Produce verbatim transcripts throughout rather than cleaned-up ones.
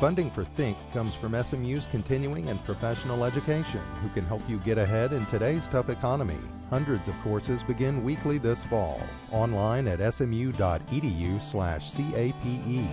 Funding for Think comes from S M U's continuing and professional education, who can help you get ahead in today's tough economy. Hundreds of courses begin weekly this fall. Online at smu.edu slash CAPE.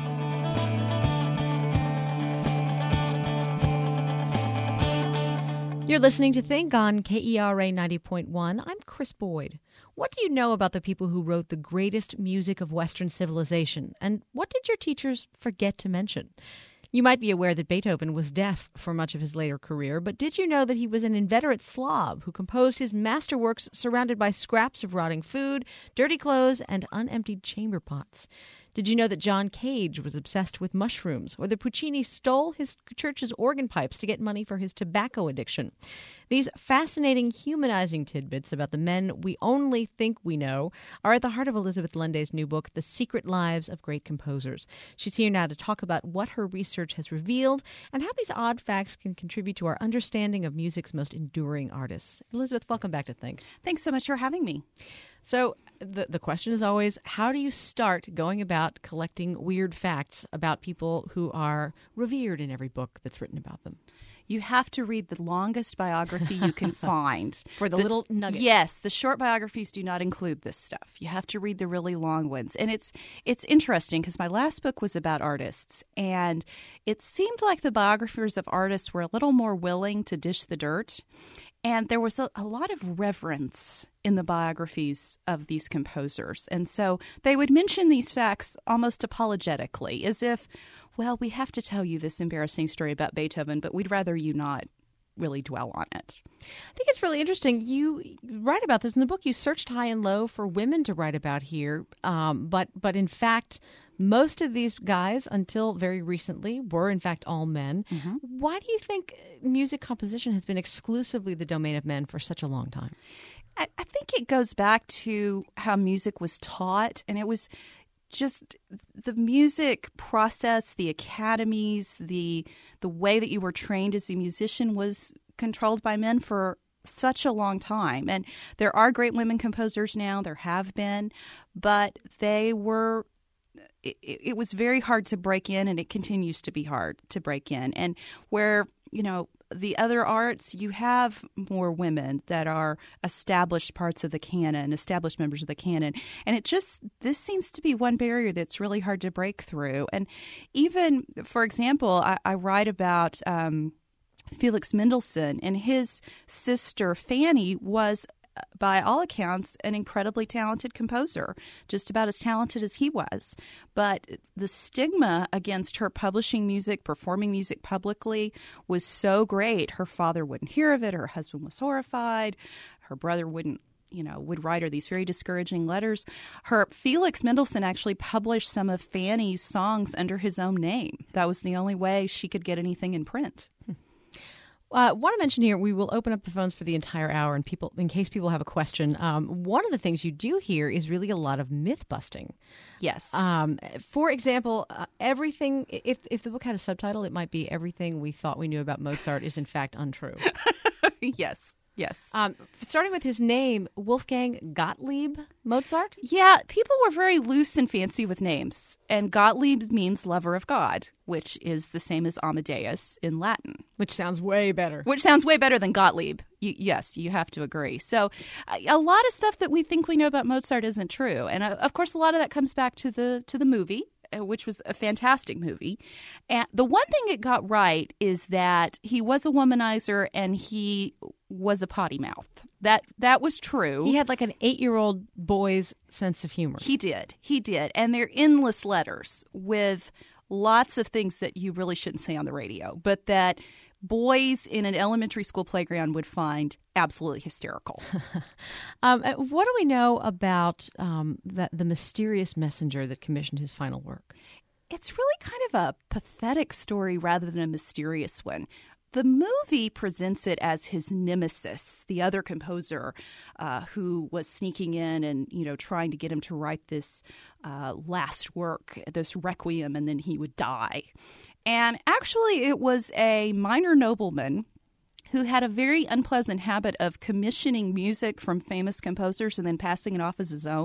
You're listening to Think on K E R A ninety point one. I'm Chris Boyd. What do you know about the people who wrote the greatest music of Western civilization? And what did your teachers forget to mention? You might be aware that Beethoven was deaf for much of his later career, but did you know that he was an inveterate Slav who composed his masterworks surrounded by scraps of rotting food, dirty clothes, and unemptied chamber pots? Did you know that John Cage was obsessed with mushrooms, or that Puccini stole his church's organ pipes to get money for his tobacco addiction? These fascinating, humanizing tidbits about the men we only think we know are at the heart of Elizabeth Lenday's new book, The Secret Lives of Great Composers. She's here now to talk about what her research has revealed and how these odd facts can contribute to our understanding of music's most enduring artists. Elizabeth, welcome back to Think. Thanks so much for having me. So the the question is always, how do you start going about collecting weird facts about people who are revered in every book that's written about them? You have to read the longest biography you can find. For the, the little nugget. Yes, the short biographies do not include this stuff. You have to read the really long ones. And it's it's interesting because my last book was about artists, and it seemed like the biographers of artists were a little more willing to dish the dirt. And there was a, a lot of reverence in the biographies of these composers. And so they would mention these facts almost apologetically, as if, well, we have to tell you this embarrassing story about Beethoven, but we'd rather you not really dwell on it. I think it's really interesting. You write about this in the book. You searched high and low for women to write about here, um, but but in fact, most of these guys, until very recently, were in fact all men. Mm-hmm. Why do you think music composition has been exclusively the domain of men for such a long time? I, I think it goes back to how music was taught, and it was just the music process, the academies, the the way that you were trained as a musician was controlled by men for such a long time. And there are great women composers now, there have been, but they were it, it was very hard to break in, and it continues to be hard to break in. And where, you know, the other arts, you have more women that are established parts of the canon, established members of the canon. And it just, this seems to be one barrier that's really hard to break through. And even, for example, I, I write about um, Felix Mendelssohn, and his sister Fanny was, by all accounts, an incredibly talented composer, just about as talented as he was. But the stigma against her publishing music, performing music publicly, was so great. Her father wouldn't hear of it. Her husband was horrified. Her brother wouldn't, you know, would write her these very discouraging letters. Her Felix Mendelssohn actually published some of Fanny's songs under his own name. That was the only way she could get anything in print. Hmm. I uh, want to mention here, we will open up the phones for the entire hour, and people, in case people have a question. Um, one of the things you do here is really a lot of myth busting. Yes. Um, for example, uh, everything. If if the book had a subtitle, it might be "Everything We Thought We Knew About Mozart Is in Fact Untrue." Yes. Yes. Um, starting with his name, Wolfgang Gottlieb Mozart? Yeah, people were very loose and fancy with names. And Gottlieb means lover of God, which is the same as Amadeus in Latin. Which sounds way better. Which sounds way better than Gottlieb. You, yes, you have to agree. So a lot of stuff that we think we know about Mozart isn't true. And uh, of course, a lot of that comes back to the to the movie, which was a fantastic movie. And the one thing it got right is that he was a womanizer and he was a potty mouth. That that was true. He had like an eight-year-old boy's sense of humor. He did. He did. And they're endless letters with lots of things that you really shouldn't say on the radio, but that boys in an elementary school playground would find absolutely hysterical. um, what do we know about um, the, the mysterious messenger that commissioned his final work? It's really kind of a pathetic story rather than a mysterious one. The movie presents it as his nemesis, the other composer uh, who was sneaking in and, you know, trying to get him to write this uh, last work, this requiem, and then he would die. And actually, it was a minor nobleman who had a very unpleasant habit of commissioning music from famous composers and then passing it off as his own.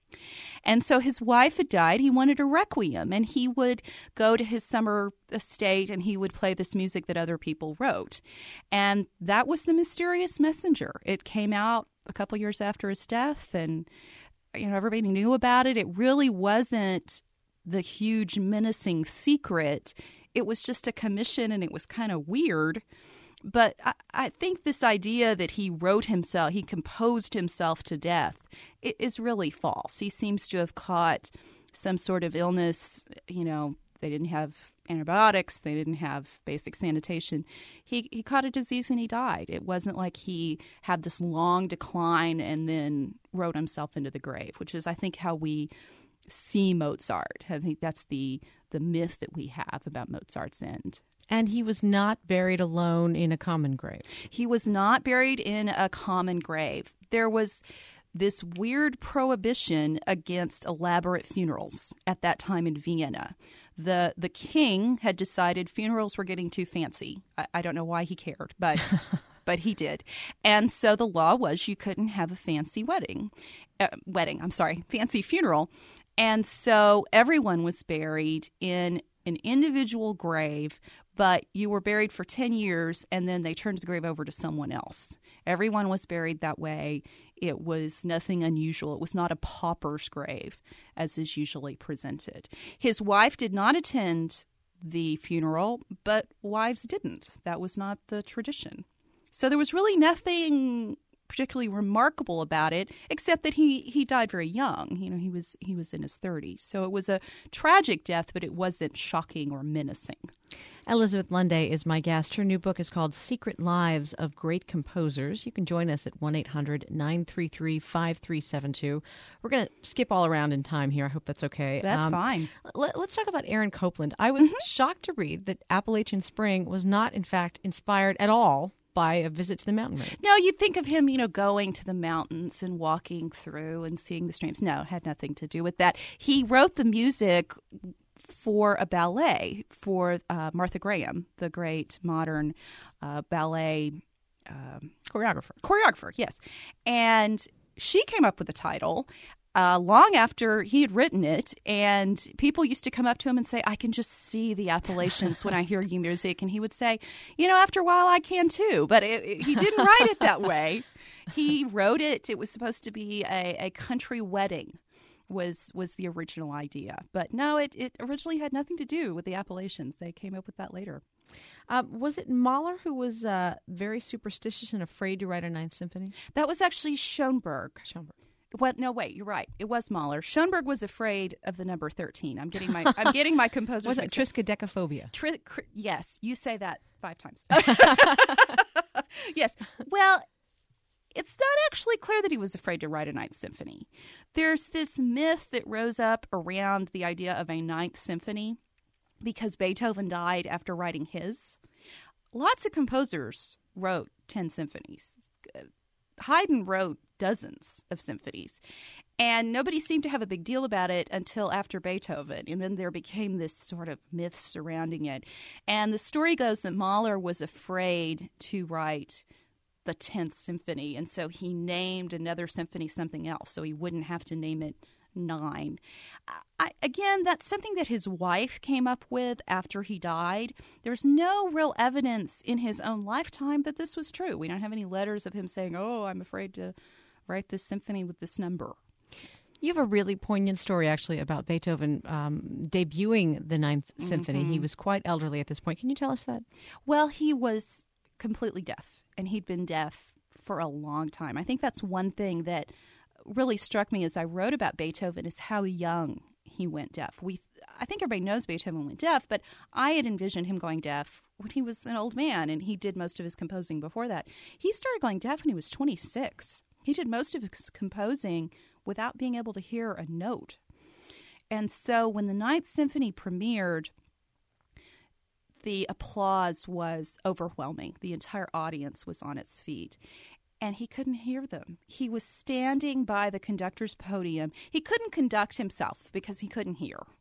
And so his wife had died. He wanted a requiem, and he would go to his summer estate and he would play this music that other people wrote. And that was The Mysterious Messenger. It came out a couple years after his death, and you know everybody knew about it. It really wasn't the huge menacing secret. It was just a commission, and it was kind of weird. But I, I think this idea that he wrote himself, he composed himself to death, it is really false. He seems to have caught some sort of illness. You know, they didn't have antibiotics. They didn't have basic sanitation. He he caught a disease and he died. It wasn't like he had this long decline and then wrote himself into the grave, which is, I think, how we see Mozart. I think that's the the myth that we have about Mozart's end. And he was not buried alone in a common grave. He was not buried in a common grave. There was this weird prohibition against elaborate funerals at that time in Vienna. The the king had decided funerals were getting too fancy. I, I don't know why he cared, but but he did. And so the law was you couldn't have a fancy wedding. Uh, wedding, I'm sorry, fancy funeral. And so everyone was buried in an individual grave, but you were buried for ten years, and then they turned the grave over to someone else. Everyone was buried that way. It was nothing unusual. It was not a pauper's grave, as is usually presented. His wife did not attend the funeral, but wives didn't. That was not the tradition. So there was really nothing particularly remarkable about it, except that he he died very young. You know, he was he was in his thirties. So it was a tragic death, but it wasn't shocking or menacing. Elizabeth Lunday is my guest. Her new book is called Secret Lives of Great Composers. You can join us at one eight hundred nine three three five three seven two. We're going to skip all around in time here. I hope that's okay. That's um, fine. Let, let's talk about Aaron Copland. I was Mm-hmm. shocked to read that Appalachian Spring was not, in fact, inspired at all by a visit to the mountain range. No, you'd think of him, you know, going to the mountains and walking through and seeing the streams. No, it had nothing to do with that. He wrote the music for a ballet for uh, Martha Graham, the great modern uh, ballet um, Choreographer. choreographer, yes. And she came up with the title uh, long after he had written it, and people used to come up to him and say, I can just see the Appalachians when I hear your music. And he would say, you know, after a while I can too. But it, it, he didn't write it that way. He wrote it. It was supposed to be a, a country wedding. was was the original idea. But no, it, it originally had nothing to do with the Appalachians. They came up with that later. Uh, was it Mahler who was uh, very superstitious and afraid to write a Ninth Symphony? That was actually Schoenberg. Schoenberg. What? No, wait. You're right. It was Mahler. Schoenberg was afraid of the number thirteen. I'm getting my I'm getting my composer. Was it triskaidekaphobia? Tri- cr- yes, you say that five times. Yes. Well, it's not actually clear that he was afraid to write a Ninth Symphony. There's this myth that rose up around the idea of a Ninth Symphony because Beethoven died after writing his. Lots of composers wrote ten symphonies. Haydn wrote dozens of symphonies. And nobody seemed to have a big deal about it until after Beethoven. And then there became this sort of myth surrounding it. And the story goes that Mahler was afraid to write the tenth symphony. And so he named another symphony something else so he wouldn't have to name it nine. I, again, that's something that his wife came up with after he died. There's no real evidence in his own lifetime that this was true. We don't have any letters of him saying, oh, I'm afraid to write this symphony with this number. You have a really poignant story, actually, about Beethoven um, debuting the Ninth mm-hmm. Symphony. He was quite elderly at this point. Can you tell us that? Well, he was completely deaf, and he'd been deaf for a long time. I think that's one thing that really struck me as I wrote about Beethoven is how young he went deaf. We, I think everybody knows Beethoven went deaf, but I had envisioned him going deaf when he was an old man, and he did most of his composing before that. He started going deaf when he was twenty-six. He did most of his composing without being able to hear a note. And so when the Ninth Symphony premiered, the applause was overwhelming. The entire audience was on its feet. And he couldn't hear them. He was standing by the conductor's podium. He couldn't conduct himself because he couldn't hear.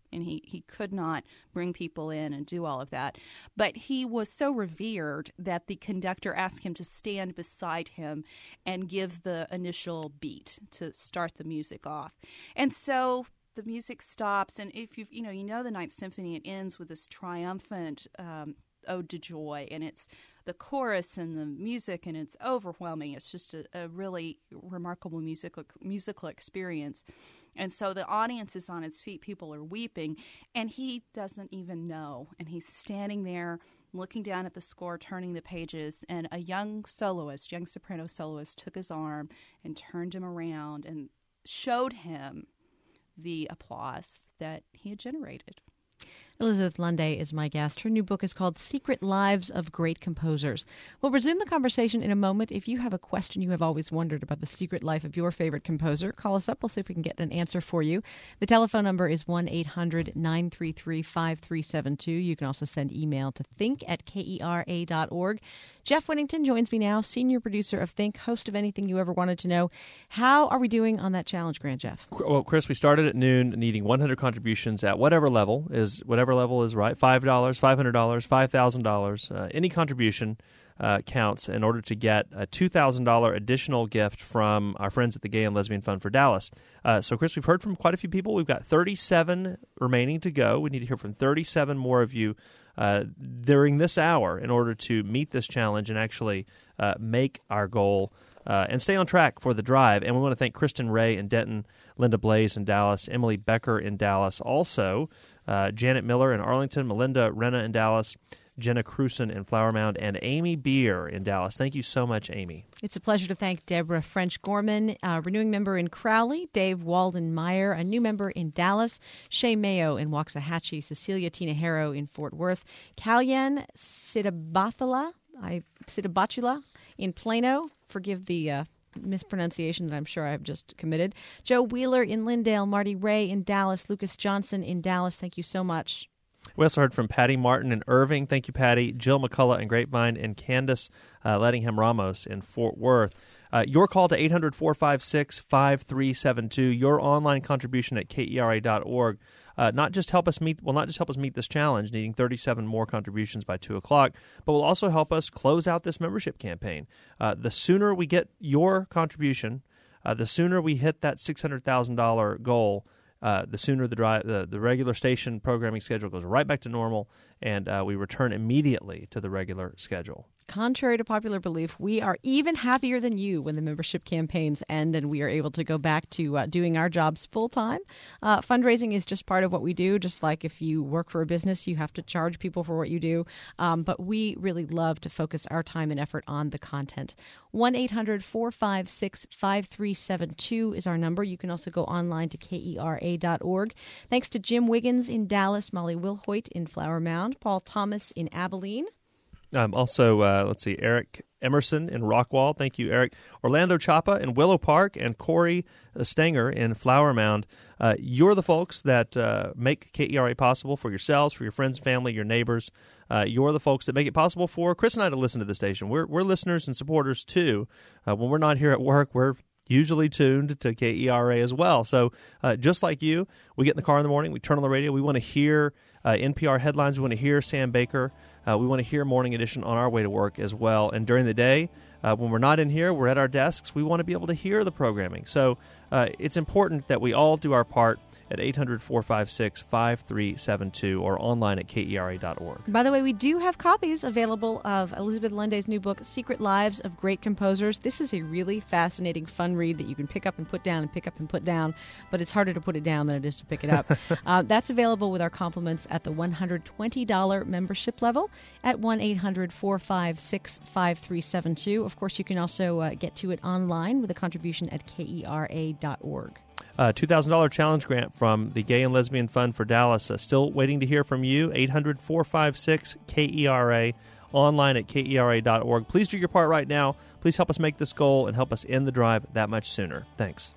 and he, he could not bring people in and do all of that. But he was so revered that the conductor asked him to stand beside him and give the initial beat to start the music off. And so the music stops, and if you you know you know the Ninth Symphony, it ends with this triumphant um, ode to joy, and it's the chorus and the music, and it's overwhelming. It's just a, a really remarkable musical musical experience. And so the audience is on its feet, people are weeping, and he doesn't even know. And he's standing there looking down at the score, turning the pages, and a young soloist, young soprano soloist, took his arm and turned him around and showed him the applause that he had generated. Elizabeth Lunday is my guest. Her new book is called Secret Lives of Great Composers. We'll resume the conversation in a moment. If you have a question you have always wondered about the secret life of your favorite composer, call us up. We'll see if we can get an answer for you. The telephone number is one eight hundred nine three three five three seven two. You can also send email to think at kera dot org. Jeff Whittington joins me now, senior producer of Think, host of Anything You Ever Wanted to Know. How are we doing on that challenge grant, Jeff? Well, Chris, we started at noon needing one hundred contributions at whatever level is whatever level is right. five dollars, five hundred dollars, five thousand dollars. Uh, any contribution uh, counts in order to get a two thousand dollars additional gift from our friends at the Gay and Lesbian Fund for Dallas. Uh, so, Chris, we've heard from quite a few people. We've got thirty-seven remaining to go. We need to hear from thirty-seven more of you uh, during this hour in order to meet this challenge and actually uh, make our goal uh, and stay on track for the drive. And we want to thank Kristen Ray in Denton, Linda Blaze in Dallas, Emily Becker in Dallas, also uh, Janet Miller in Arlington, Melinda Renna in Dallas, Jenna Cruson in Flower Mound, and Amy Beer in Dallas. Thank you so much, Amy. It's a pleasure to thank Deborah French-Gorman, a renewing member in Crowley, Dave Walden-Meyer, a new member in Dallas, Shay Mayo in Waxahachie, Cecilia Tinajero in Fort Worth, Kalyan Sidabathala, I Sidabatula in Plano. Forgive the uh, mispronunciation that I'm sure I've just committed. Joe Wheeler in Lindale, Marty Ray in Dallas, Lucas Johnson in Dallas. Thank you so much. We also heard from Patty Martin in Irving. Thank you, Patty. Jill McCullough in Grapevine, and Candace uh, Lettingham Ramos in Fort Worth. Uh, your call to eight hundred, four five six, five three seven two. Your online contribution at kera dot org. Uh, not just help us meet, will not just help us meet this challenge, needing thirty-seven more contributions by two o'clock, but will also help us close out this membership campaign. Uh, the sooner we get your contribution, uh, the sooner we hit that six hundred thousand dollars goal. Uh, the sooner the, dri- the the regular station programming schedule goes right back to normal, and uh, we return immediately to the regular schedule. Contrary to popular belief, we are even happier than you when the membership campaigns end and we are able to go back to uh, doing our jobs full time. Uh, fundraising is just part of what we do, just like if you work for a business, you have to charge people for what you do. Um, but we really love to focus our time and effort on the content. one eight hundred, four five six, five three seven two is our number. You can also go online to kera dot org. Thanks to Jim Wiggins in Dallas, Molly Wilhoit in Flower Mound, Paul Thomas in Abilene. Um, also, uh, let's see, Eric Emerson in Rockwall. Thank you, Eric. Orlando Chapa in Willow Park, and Corey Stanger in Flower Mound. Uh, you're the folks that uh, make K E R A possible for yourselves, for your friends, family, your neighbors. Uh, you're the folks that make it possible for Chris and I to listen to the station. We're, we're listeners and supporters, too. Uh, when we're not here at work, we're usually tuned to K E R A as well. So uh, just like you, we get in the car in the morning, we turn on the radio, we want to hear uh, N P R headlines, we want to hear Sam Baker, uh, we want to hear Morning Edition on our way to work as well. And during the day, uh, when we're not in here, we're at our desks, we want to be able to hear the programming. So uh, it's important that we all do our part at eight hundred, four five six, five three seven two or online at kera dot org. By the way, we do have copies available of Elizabeth Lunday's new book, Secret Lives of Great Composers. This is a really fascinating, fun read that you can pick up and put down and pick up and put down, but it's harder to put it down than it is to pick it up. uh, that's available with our compliments at the one hundred twenty dollars membership level at one eight hundred, four five six, five three seven two. Of course, you can also uh, get to it online with a contribution at kera dot org. Uh, two thousand dollars challenge grant from the Gay and Lesbian Fund for Dallas. Uh, still waiting to hear from you. eight hundred, four five six, K E R A, online at kera dot org. Please do your part right now. Please help us make this goal and help us end the drive that much sooner. Thanks.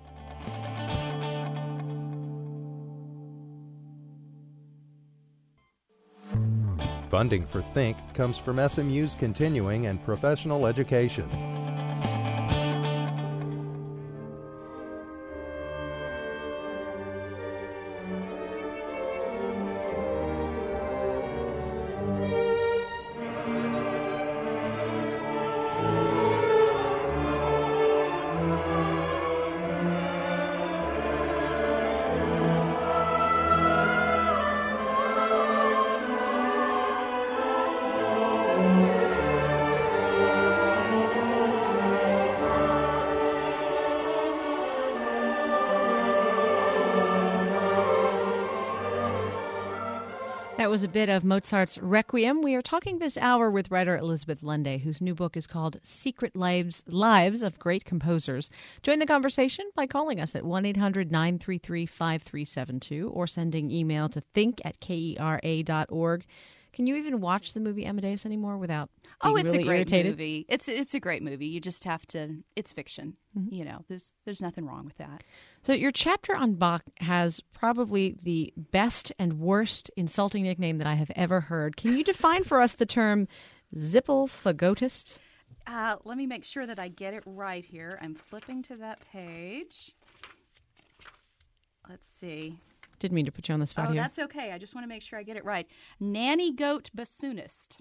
Funding for Think comes from S M U's continuing and professional education. That was a bit of Mozart's Requiem. We are talking this hour with writer Elizabeth Lunday, whose new book is called Secret Lives Lives of Great Composers. Join the conversation by calling us at one eight hundred nine three three five three seven two or sending email to think at kera dot org. Can you even watch the movie Amadeus anymore without being Oh, it's really a great irritated? movie. It's it's a great movie. You just have to. It's fiction. Mm-hmm. You know, there's there's nothing wrong with that. So your chapter on Bach has probably the best and worst insulting nickname that I have ever heard. Can you define for us the term Zippelfagotist? Uh, let me make sure that I get it right here. I'm flipping to that page. Let's see. Didn't mean to put you on the spot Oh, here. that's okay. I just want to make sure I get it right. Nanny goat bassoonist.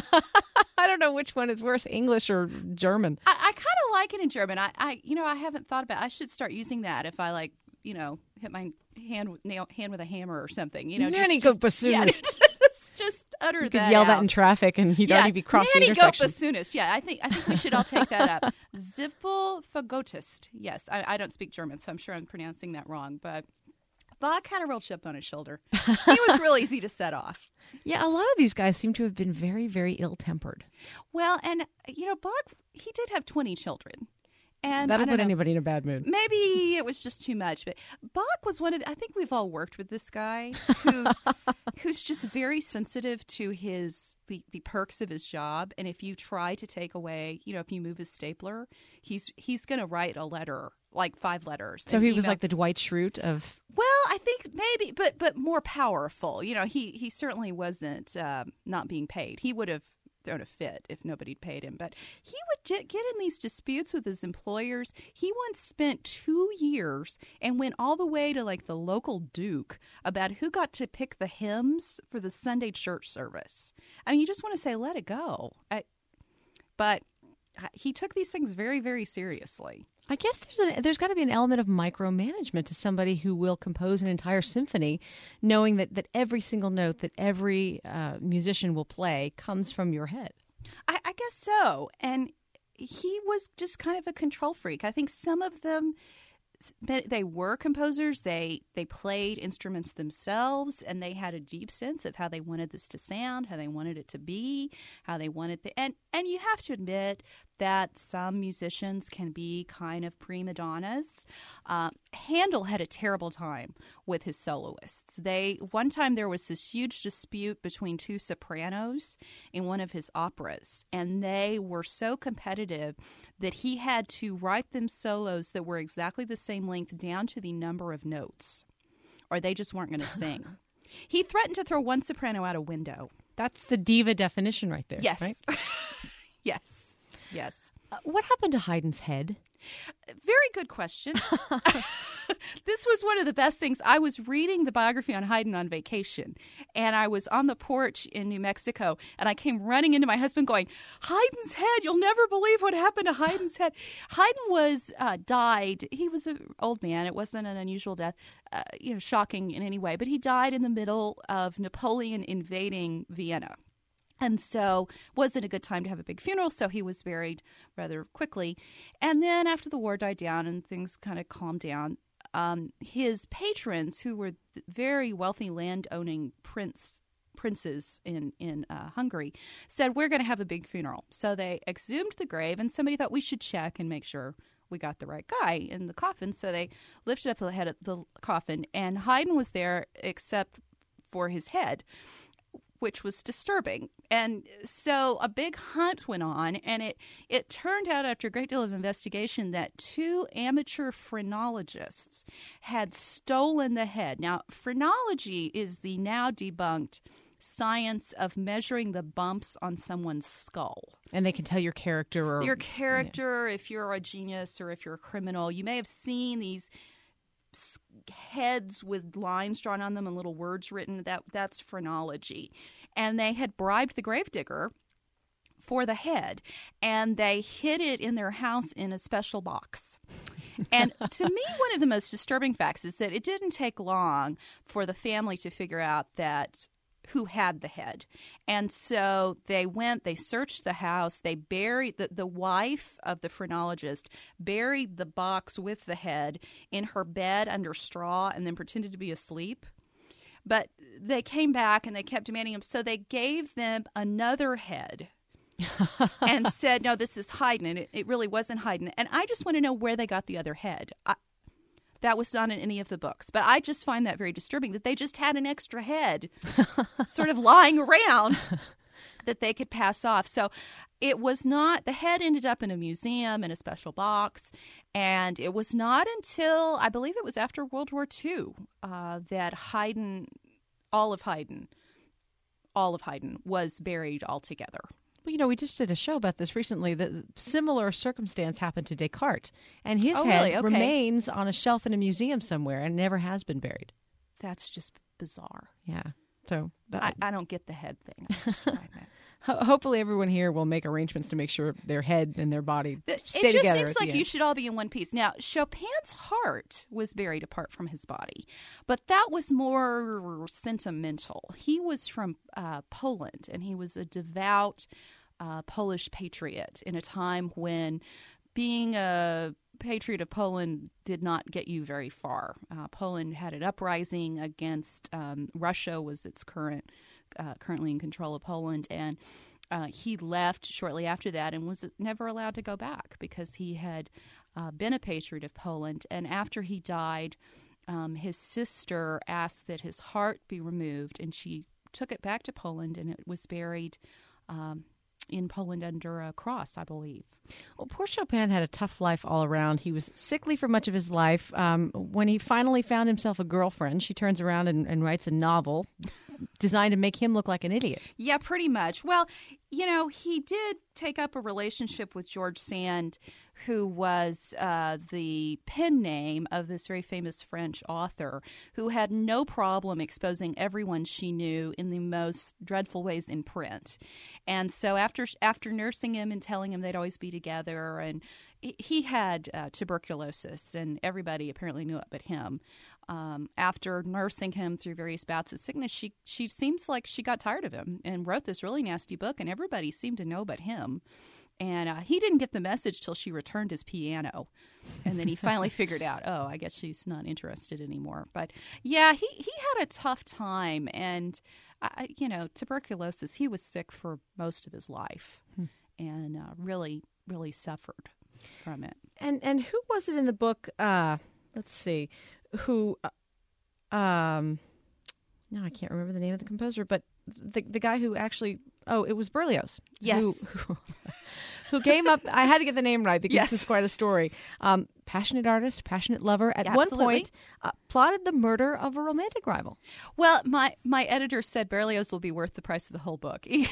I don't know which one is worse, English or German. I, I kind of like it in German. I, I, you know, I haven't thought about. I should start using that if I like, you know, hit my hand with nail, hand with a hammer or something. You know, Nanny just, goat just, yeah, bassoonist. just, just utter You that could yell out. that in traffic and you'd yeah, already be crossing nanny the intersection. goat bassoonist. Yeah, I think I think we should all take that up. Zippelfagotist. Yes, I, I don't speak German, so I'm sure I'm pronouncing that wrong, but. Bach had a real chip on his shoulder. He was real easy to set off. Yeah, a lot of these guys seem to have been very, very ill-tempered. Well, and, you know, Bach, he did have twenty children. And That'll I don't put know, anybody in a bad mood. maybe it was just too much. But Bach was one of the, I think we've all worked with this guy who's who's just very sensitive to his the, the perks of his job. And if you try to take away, you know, if you move his stapler, he's he's going to write a letter, like five letters. So and he was email- like the Dwight Schrute of... Well, I think maybe, but but more powerful. You know, he he certainly wasn't uh, not being paid. He would have thrown a fit if nobody'd paid him. But he would get, get in these disputes with his employers. He once spent two years and went all the way to like the local duke about who got to pick the hymns for the Sunday church service. I mean, you just want to say, let it go. I, but he took these things very, very seriously. I guess there's a, there's got to be an element of micromanagement to somebody who will compose an entire symphony, knowing that, that every single note that every uh, musician will play comes from your head. I, I guess so. And he was just kind of a control freak. I think some of them, they were composers. They they played instruments themselves, and they had a deep sense of how they wanted this to sound, how they wanted it to be, how they wanted the and and you have to admit that some musicians can be kind of prima donnas. Uh, Handel had a terrible time with his soloists. They one time there was this huge dispute between two sopranos in one of his operas, and they were so competitive that he had to write them solos that were exactly the same length down to the number of notes, or they just weren't going to sing. He threatened to throw one soprano out a window. That's the diva definition right there. Yes. Right? Yes. Yes. Uh, what happened to Haydn's head? Very good question. This was one of the best things. I was reading the biography on Haydn on vacation, and I was on the porch in New Mexico, and I came running into my husband going, Haydn's head, you'll never believe what happened to Haydn's head. Haydn was, uh, died. He was an old man. It wasn't an unusual death, uh, you know, shocking in any way, but he died in the middle of Napoleon invading Vienna. And so wasn't a good time to have a big funeral, so he was buried rather quickly. And then after the war died down and things kind of calmed down, um, his patrons, who were very wealthy land-owning prince, princes in, in uh, Hungary, said, we're going to have a big funeral. So they exhumed the grave, and somebody thought we should check and make sure we got the right guy in the coffin. So they lifted up the head of the coffin, and Haydn was there except for his head, which was disturbing. And so a big hunt went on, and it, it turned out after a great deal of investigation that two amateur phrenologists had stolen the head. Now, phrenology is the now debunked science of measuring the bumps on someone's skull. And they can tell your character or Your character, yeah. If you're a genius or if you're a criminal. You may have seen these heads with lines drawn on them and little words written. That that's phrenology. And they had bribed the gravedigger for the head, and they hid it in their house in a special box. And to me, one of the most disturbing facts is that it didn't take long for the family to figure out that who had the head. And so they went, they searched the house, they buried, the, the wife of the phrenologist buried the box with the head in her bed under straw and then pretended to be asleep. But they came back and they kept demanding them. So they gave them another head and said, no, this is Haydn. And it, it really wasn't Haydn. And I just want to know where they got the other head. I, that was not in any of the books. But I just find that very disturbing that they just had an extra head sort of lying around that they could pass off. So it was not, the head ended up in a museum in a special box. And it was not until, I believe it was after World War Two, uh, that Haydn, all of Haydn, all of Haydn was buried altogether. Well, you know, we just did a show about this recently. The similar circumstance happened to Descartes, and his Oh, head really? Okay. remains on a shelf in a museum somewhere and never has been buried. That's just bizarre. Yeah. So that, I, I don't get the head thing. I just find that. ho- hopefully everyone here will make arrangements to make sure their head and their body It stay just together. seems at the like you end. should all be in one piece. Now, Chopin's heart was buried apart from his body, but that was more sentimental. He was from uh, Poland, and he was a devout uh, Polish patriot in a time when being a patriot of Poland did not get you very far. Uh, Poland had an uprising against um, Russia, was its current uh, currently in control of Poland, and uh, he left shortly after that and was never allowed to go back because he had uh, been a patriot of Poland. And after he died, um, his sister asked that his heart be removed, and she took it back to Poland, and it was buried um, in Poland under a cross, I believe. Well, poor Chopin had a tough life all around. He was sickly for much of his life. Um, when he finally found himself a girlfriend, she turns around and, and writes a novel designed to make him look like an idiot. Yeah, pretty much. Well, you know, he did take up a relationship with George Sand, who was uh, the pen name of this very famous French author who had no problem exposing everyone she knew in the most dreadful ways in print. And so after after nursing him and telling him they'd always be together, and he had uh, tuberculosis, and everybody apparently knew it but him. Um, after nursing him through various bouts of sickness, she she seems like she got tired of him and wrote this really nasty book, and everybody seemed to know but him. And uh, he didn't get the message till she returned his piano. And then he finally figured out, oh, I guess she's not interested anymore. But yeah, he, he had a tough time. And, uh, you know, tuberculosis, he was sick for most of his life hmm. and uh, really, really suffered from it. And and who was it in the book, uh, let's see, who, uh, um, no, I can't remember the name of the composer, but the the guy who actually, oh, it was Berlioz. Yes. Who, who, who came up, I had to get the name right because yes. this is quite a story. Um, passionate artist, passionate lover, at Absolutely. one point uh, plotted the murder of a romantic rival. Well, my, my editor said Berlioz will be worth the price of the whole book. He,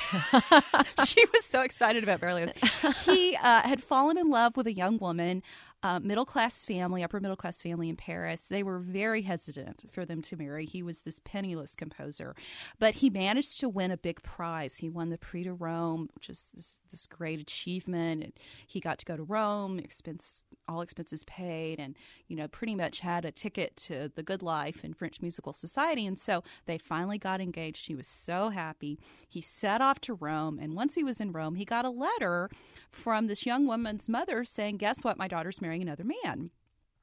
she was so excited about Berlioz. He uh, had fallen in love with a young woman, Uh, middle-class family, upper-middle-class family in Paris. They were very hesitant for them to marry. He was this penniless composer. But he managed to win a big prize. He won the Prix de Rome, which is this, this great achievement. And he got to go to Rome, expense, all expenses paid, and, you know, pretty much had a ticket to the good life in French musical society. And so they finally got engaged. He was so happy. He set off to Rome. And once he was in Rome, he got a letter from this young woman's mother saying, guess what, my daughter's marrying another man.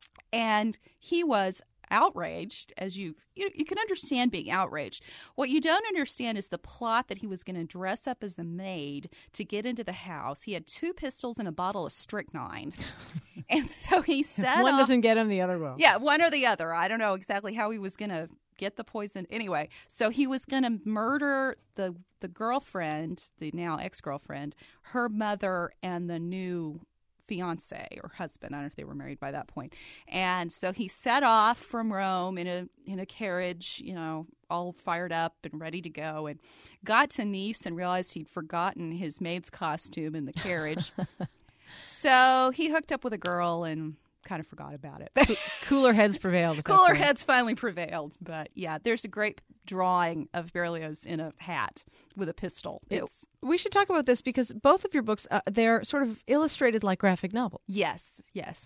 And he was outraged, as you, you you can understand being outraged. What you don't understand is the plot that he was going to dress up as a maid to get into the house. He had two pistols and a bottle of strychnine. And so he set One off, doesn't get him, the other will. Yeah, one or the other. I don't know exactly how he was going to get the poison. Anyway, so he was going to murder the the girlfriend, the now ex-girlfriend, her mother, and the new fiance or husband. I don't know if they were married by that point. And so he set off from Rome in a in a carriage, you know, all fired up and ready to go, and got to Nice and realized he'd forgotten his maid's costume in the carriage. So he hooked up with a girl and kind of forgot about it. Cooler heads prevailed. Cooler heads finally prevailed. But yeah, there's a great drawing of Berlioz in a hat with a pistol. It's We should talk about this because both of your books, uh, they're sort of illustrated like graphic novels. Yes, yes.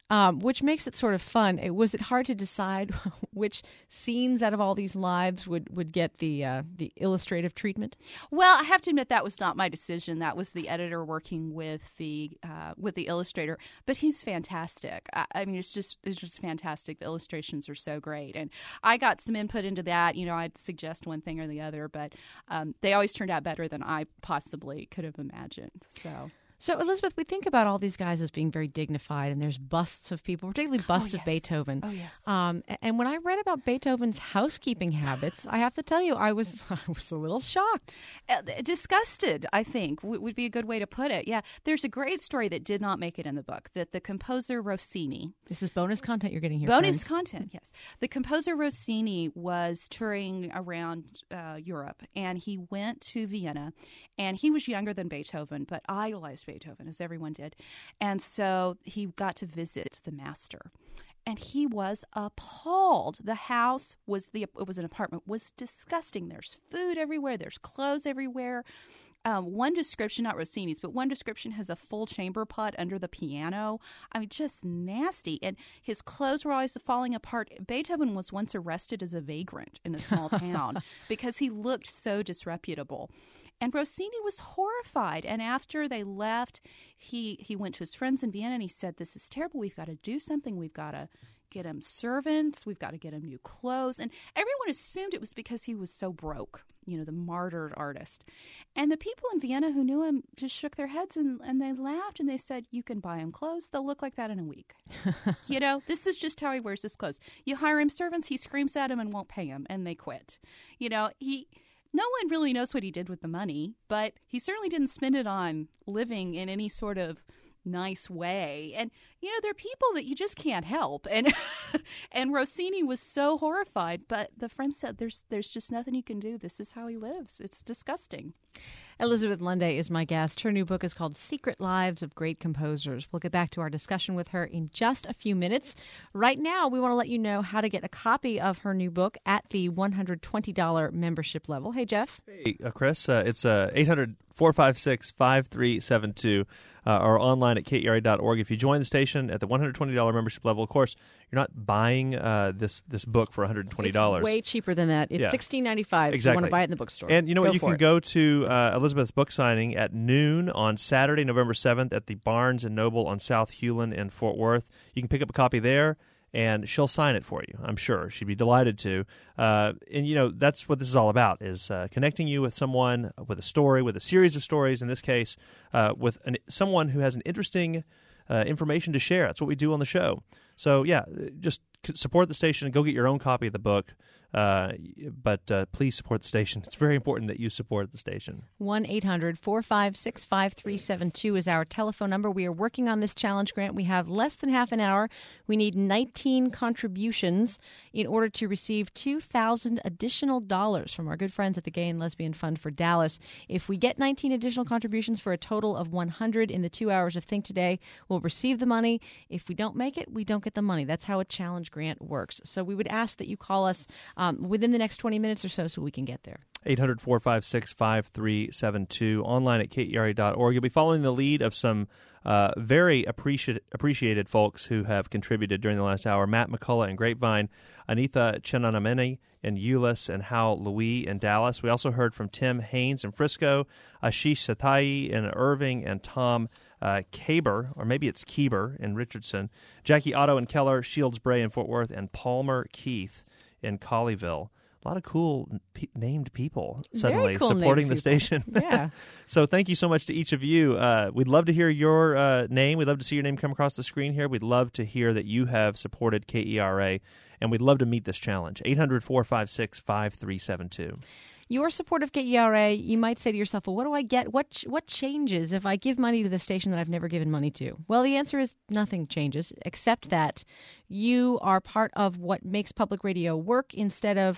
um, which makes it sort of fun. It, was it hard to decide which scenes out of all these lives would, would get the uh, the illustrative treatment? Well, I have to admit that was not my decision. That was the editor working with the uh, with the illustrator. But he's fantastic. I, I mean, it's just it's just fantastic. The illustrations are so great, and I got some input into that. You know, I'd suggest one thing or the other, but um, they always turned out better than I possibly could have imagined. So. So, Elizabeth, we think about all these guys as being very dignified, and there's busts of people, particularly busts Oh, yes. of Beethoven. Oh, yes. Um, a- and when I read about Beethoven's housekeeping habits, I have to tell you, I was I was a little shocked. Uh, disgusted, I think, w- would be a good way to put it. Yeah, there's a great story that did not make it in the book, that the composer Rossini, This is bonus content you're getting here. bonus friends. content, yes. The composer Rossini was touring around uh, Europe, and he went to Vienna, and he was younger than Beethoven, but idolized Beethoven, as everyone did. And so he got to visit the master. And he was appalled. The house was the it was an apartment, was disgusting. There's food everywhere. There's clothes everywhere. Um, one description, not Rossini's, but one description has a full chamber pot under the piano. I mean, just nasty. And his clothes were always falling apart. Beethoven was once arrested as a vagrant in a small town because he looked so disreputable. And Rossini was horrified. And after they left, he, he went to his friends in Vienna and he said, this is terrible. We've got to do something. We've got to get him servants. We've got to get him new clothes. And everyone assumed it was because he was so broke, you know, the martyred artist. And the people in Vienna who knew him just shook their heads and, and they laughed and they said, you can buy him clothes. They'll look like that in a week. You know, this is just how he wears his clothes. You hire him servants, he screams at him and won't pay him, and they quit. You know, he... No one really knows what he did with the money, but he certainly didn't spend it on living in any sort of nice way. And, you know, there are people that you just can't help. And and Rossini was so horrified, but the friend said, there's there's just nothing you can do. This is how he lives. It's disgusting. Elizabeth Lunday is my guest. Her new book is called Secret Lives of Great Composers. We'll get back to our discussion with her in just a few minutes. Right now, we want to let you know how to get a copy of her new book at the one hundred twenty dollars membership level. Hey, Jeff. Hey, uh, Chris. Uh, it's uh, eight hundred, four five six, five three seven two uh, or online at K E R A dot org. If you join the station at the one hundred twenty dollars membership level, of course, you're not buying uh, this this book for one hundred twenty dollars. It's way cheaper than that. It's Yeah. sixteen ninety-five Exactly. if you want to buy it in the bookstore. And you know Go what? You for can it. go to uh, Elizabeth's book signing at noon on Saturday, November seventh at the Barnes and Noble on South Hewlin in Fort Worth. You can pick up a copy there, and she'll sign it for you. I'm sure she'd be delighted to. Uh, and you know that's what this is all about: is uh, connecting you with someone with a story, with a series of stories. In this case, uh, with an, someone who has an interesting uh, information to share. That's what we do on the show. So yeah, just support the station and go get your own copy of the book. Uh, but uh, please support the station. It's very important that you support the station. one eight hundred, four five six, five three seven two is our telephone number. We are working on this challenge grant. We have less than half an hour. We need nineteen contributions in order to receive two thousand additional dollars from our good friends at the Gay and Lesbian Fund for Dallas. If we get nineteen additional contributions for a total of one hundred in the two hours of Think Today, we'll receive the money. If we don't make it, we don't get the money. That's how a challenge grant works. So we would ask that you call us Um, within the next twenty minutes or so so we can get there. eight hundred, four five six, five three seven two, online at K E R A dot org. You'll be following the lead of some uh, very appreciated, appreciated folks who have contributed during the last hour. Matt McCullough in Grapevine, Anitha Chenanameni in Euless, and Hal Louis in Dallas. We also heard from Tim Haynes in Frisco, Ashish Satai in Irving, and Tom uh, Kaber, or maybe it's Keeber in Richardson, Jackie Otto in Keller, Shields Bray in Fort Worth, and Palmer Keith in Colleyville. A lot of cool p- named people suddenly cool supporting named the people. station. Yeah. So thank you so much to each of you. Uh, we'd love to hear your uh, name. We'd love to see your name come across the screen here. We'd love to hear that you have supported K E R A, and we'd love to meet this challenge. eight hundred, four five six, five three seven two. Your support of K E R A, you might say to yourself, well, what do I get? What ch- what changes if I give money to the station that I've never given money to? Well, the answer is nothing changes, except that you are part of what makes public radio work instead of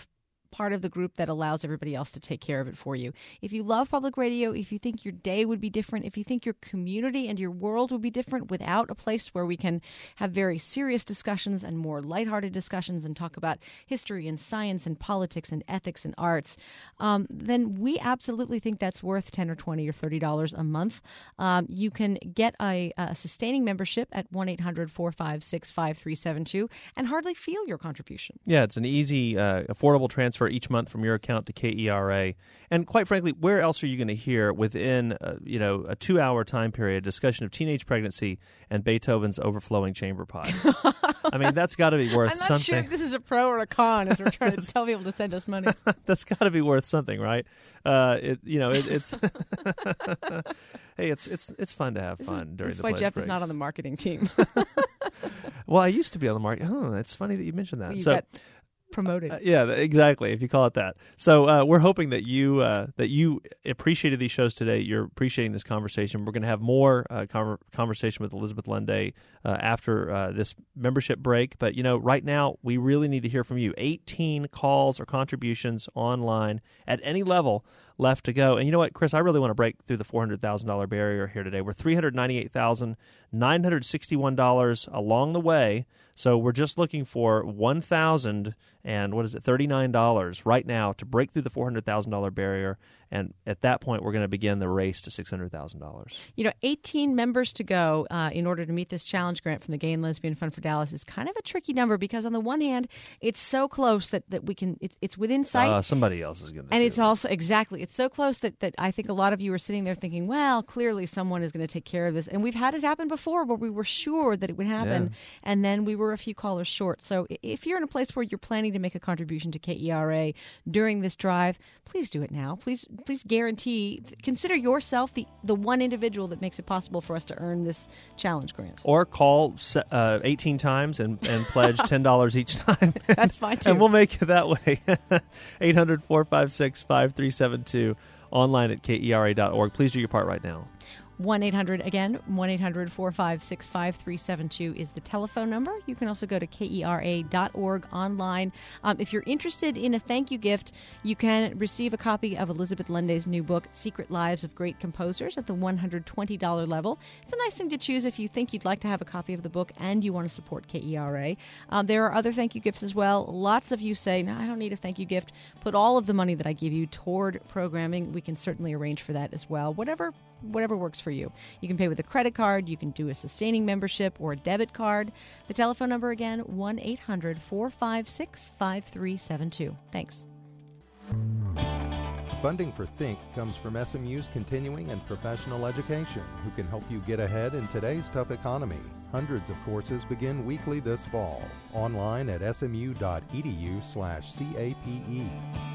part of the group that allows everybody else to take care of it for you. If you love public radio, if you think your day would be different, if you think your community and your world would be different without a place where we can have very serious discussions and more lighthearted discussions and talk about history and science and politics and ethics and arts, um, then we absolutely think that's worth ten or twenty or thirty dollars a month. Um, you can get a, a sustaining membership at one eight hundred four five six five three seven two and hardly feel your contribution. Yeah, it's an easy, uh, affordable transfer each month from your account to K E R A. And quite frankly, where else are you going to hear within uh, you know a two-hour time period a discussion of teenage pregnancy and Beethoven's overflowing chamber pot? I mean, that's got to be worth I'm not something. sure if this is a pro or a con as we're trying to tell people to send us money. That's got to be worth something, right? Uh, it, you know, it, it's hey, it's it's it's fun to have This fun is, during this is the why pledge Jeff breaks. is not on the marketing team. Well, I used to be on the market. Oh, it's funny that you mentioned that. You so. got promoted. Uh, yeah, exactly. If you call it that. So uh, we're hoping that you uh, that you appreciated these shows today. You're appreciating this conversation. We're going to have more uh, con- conversation with Elizabeth Lunday uh, after uh, this membership break. But you know, right now we really need to hear from you. eighteen calls or contributions online at any level left to go. And you know what, Chris? I really want to break through the four hundred thousand dollars barrier here today. We're three hundred ninety-eight thousand nine hundred sixty-one dollars along the way. So we're just looking for one thousand and what is it, thirty-nine dollars right now to break through the four hundred thousand dollars barrier. And at that point, we're going to begin the race to six hundred thousand dollars. You know, eighteen members to go uh, in order to meet this challenge grant from the Gay and Lesbian Fund for Dallas is kind of a tricky number because on the one hand, it's so close that, that we can, it's, it's within sight. Uh, somebody else is going to And do it's it. also, exactly, it's so close that, that I think a lot of you are sitting there thinking, well, clearly someone is going to take care of this. And we've had it happen before where we were sure that it would happen, Yeah. and then we were a few callers short. So i- if you're in a place where you're planning to make a contribution to K E R A during this drive, please do it now. Please please guarantee, consider yourself the, the one individual that makes it possible for us to earn this challenge grant. Or call uh, eighteen times and, and pledge ten dollars each time. That's fine, too. And we'll make it that way. eight hundred four five six five three seven two, online at K E R A dot org. Please do your part right now. one eight hundred, again, one eight hundred four five six five three seven two is the telephone number. You can also go to K E R A dot org online. Um, if you're interested in a thank you gift, you can receive a copy of Elizabeth Lunday's new book, Secret Lives of Great Composers, at the one hundred twenty dollars level. It's a nice thing to choose if you think you'd like to have a copy of the book and you want to support K E R A. Um, there are other thank you gifts as well. Lots of you say, no, I don't need a thank you gift. Put all of the money that I give you toward programming. We can certainly arrange for that as well. Whatever whatever works for you. You can pay with a credit card, you can do a sustaining membership or a debit card. The telephone number again, one eight hundred four five six five three seven two. Thanks. Funding for Think comes from S M U's continuing and professional education, who can help you get ahead in today's tough economy. Hundreds of courses begin weekly this fall. Online at smu.edu slash CAPE.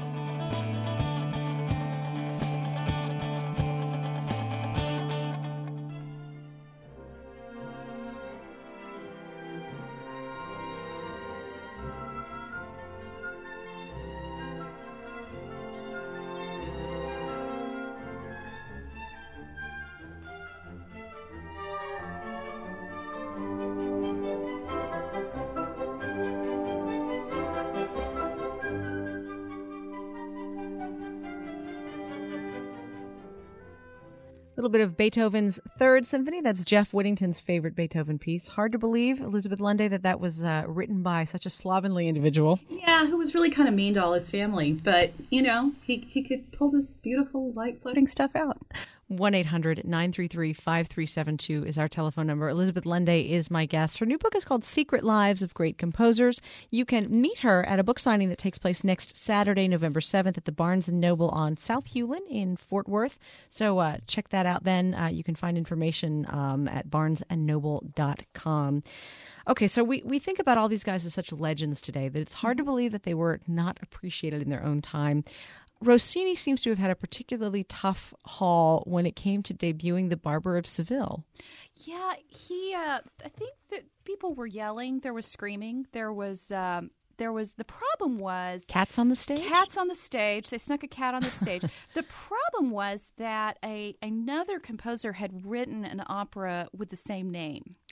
A little bit of Beethoven's Third Symphony. That's Jeff Whittington's favorite Beethoven piece. Hard to believe, Elizabeth Lunday, that that was uh, written by such a slovenly individual. Yeah, who was really kind of mean to all his family. But, you know, he, he could pull this beautiful, light floating stuff out. one eight hundred nine three three five three seven two is our telephone number. Elizabeth Lunday is my guest. Her new book is called Secret Lives of Great Composers. You can meet her at a book signing that takes place next Saturday, November seventh at the Barnes and Noble on South Hewlin in Fort Worth. So uh, check that out then. Uh, you can find information um, at barnes and noble dot com. Okay, so we, we think about all these guys as such legends today that it's hard to believe that they were not appreciated in their own time. Rossini seems to have had a particularly tough haul when it came to debuting The Barber of Seville. Yeah, he, uh, I think that people were yelling. There was screaming. There was, um, there was, the problem was... Cats on the stage? Cats on the stage. They snuck a cat on the stage. The problem was that a another composer had written an opera with the same name.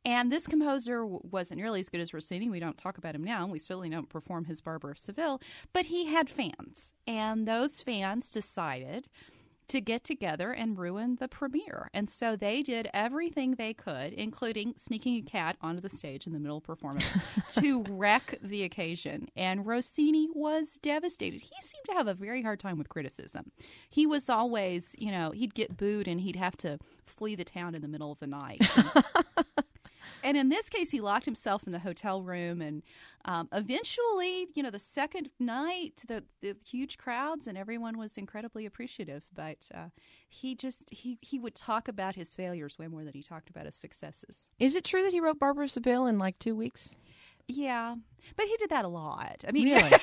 And this composer w- wasn't nearly as good as Rossini. We don't talk about him now, and we certainly don't perform his Barber of Seville. But he had fans, and those fans decided to get together and ruin the premiere. And so they did everything they could, including sneaking a cat onto the stage in the middle of performance, to wreck the occasion. And Rossini was devastated. He seemed to have a very hard time with criticism. He was always, you know, he'd get booed and he'd have to flee the town in the middle of the night. And in this case, he locked himself in the hotel room, and um, eventually, you know, the second night, the, the huge crowds and everyone was incredibly appreciative. But uh, he just he he would talk about his failures way more than he talked about his successes. Is it true that he wrote Barber of Seville in like two weeks? Yeah, but he did that a lot. I mean, really,